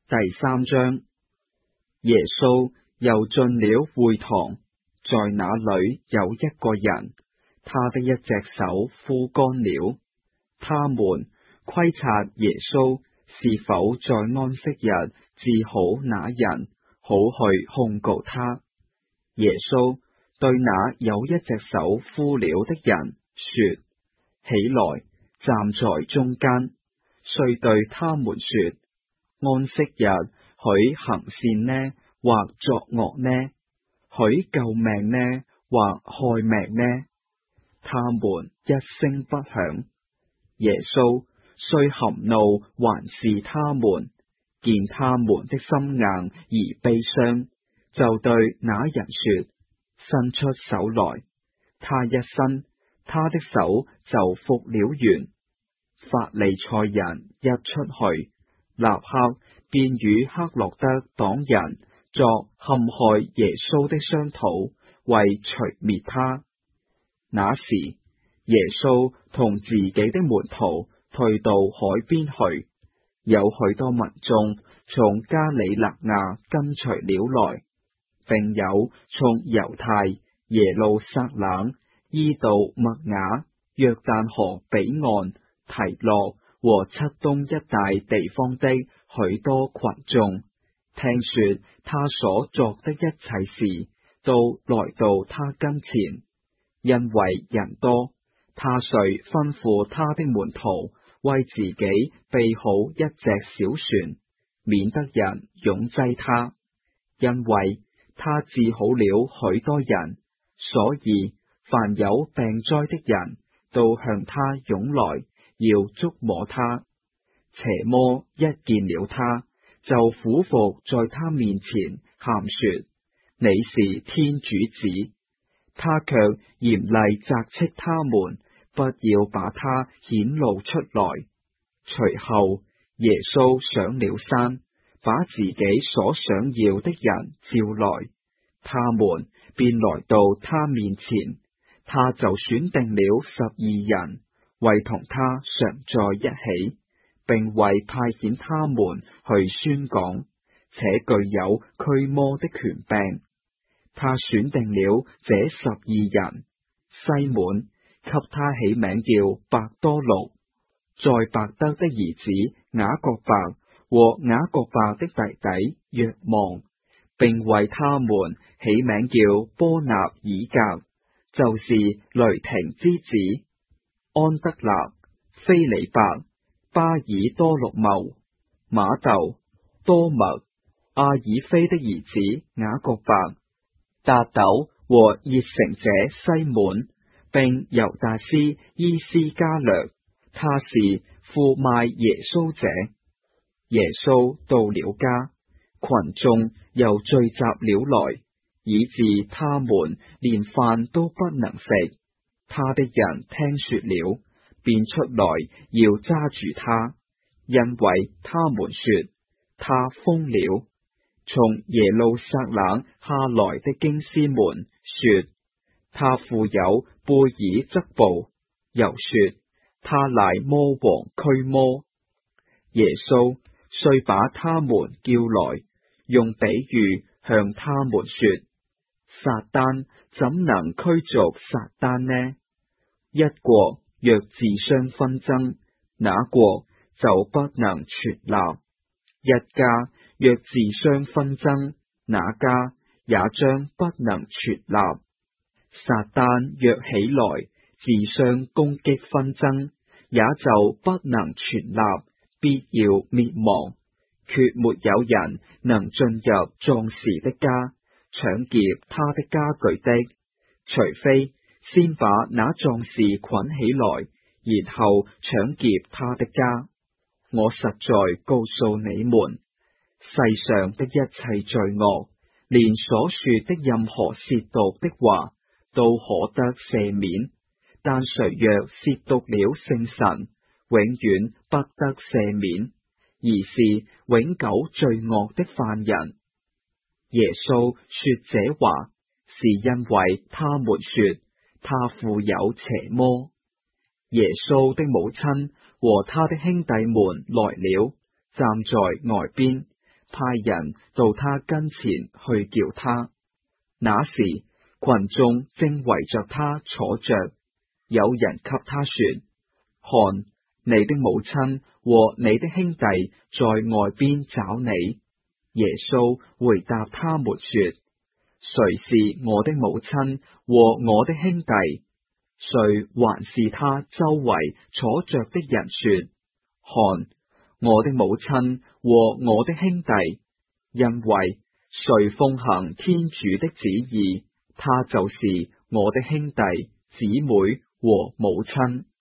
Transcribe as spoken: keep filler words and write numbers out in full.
第三章。耶穌又進了會堂，在那裏有一個人，他的一隻手枯乾了。他們窺察耶穌是否在安息日治好那人，好去控告他。耶穌對那有一隻手枯了的人說：起來，站在中間。遂對他們說：安息日許行善呢，或作惡呢？許救命呢，或害命呢？他們一聲不響。耶穌雖含怒環視他們，見他們的心硬而悲傷，就對那人說：伸出手來。他一伸，他的手就復了原。法利賽人一出去，立刻便與黑落德黨人作陷害耶穌的商討，為除滅他。那時，耶穌同自己的門徒退到海邊去，有許多民眾從加里肋亞跟隨了來，並有從猶太、耶路撒冷、依杜默雅、約旦河彼岸、提洛和漆冬一帶地方的許多群眾，聽說他所作的一切事，都來到他跟前。因為人多，他遂吩咐他的門徒為自己備好一隻小船，免得人擁擠他。因為他治好了許多人，所以凡有病災的人都向他湧來，要觸摸他。邪魔一見了他，就俯伏在他面前，喊說：你是天主子。他卻嚴厲責斥他們，不要把他顯露出來。隨後，耶穌上了山，把自己所想要的人召來，他們便來到他面前，他就選定了十二人，為同他常在一起，並為派遣他們去宣講，且具有驅魔的權柄。他選定了這十二人：西滿，給他起名叫伯多祿，載伯德的兒子雅各伯和雅各伯的弟弟若望，並為他們起名叫波納爾革，就是雷霆之子；安德肋、斐理伯、巴爾多祿茂、瑪竇、多默、阿爾斐的兒子雅各伯、達陡和熱誠者西滿，並猶達斯伊斯加略，他是負賣耶穌者。耶穌到了家，群眾又聚集了來，以致他們連飯都不能食。他的人聽說了，便出來要抓住他，因為他們說他瘋了。從耶路撒冷下來的經師們說他附有貝爾則步，又說他賴魔王驅魔。耶穌遂把他們叫來，用比喻向他們說：撒旦怎能驅逐撒旦呢？一國若自相紛爭，那國就不能存立；一家若自相紛爭，那家也將不能存立。撒旦若起來自相攻擊紛爭，也就不能存立，必要滅亡。決沒有人能進入壯士的家，搶劫他的家具的，除非先把那壯士捆起來，然後搶劫他的家。我實在告訴你們，世上的一切罪惡，連所說的任何褻瀆的話，都可得赦免，但誰若褻瀆了聖神，永遠不得赦免，而是永久罪惡的犯人。耶穌說這話，是因為他們說他附有邪魔。耶穌的母親和他的兄弟們來了，站在外邊， 派人到他跟前去叫他。那時群眾正圍着他坐着，有人給他說：看，你的母親和你的兄弟在外邊找你。耶穌回答他們說：誰是我的母親和我的兄弟？遂環視他周圍坐着的人說：看，我的母親和我的兄弟，因為誰奉行天主的旨意，他就是我的兄弟、姊妹和母親。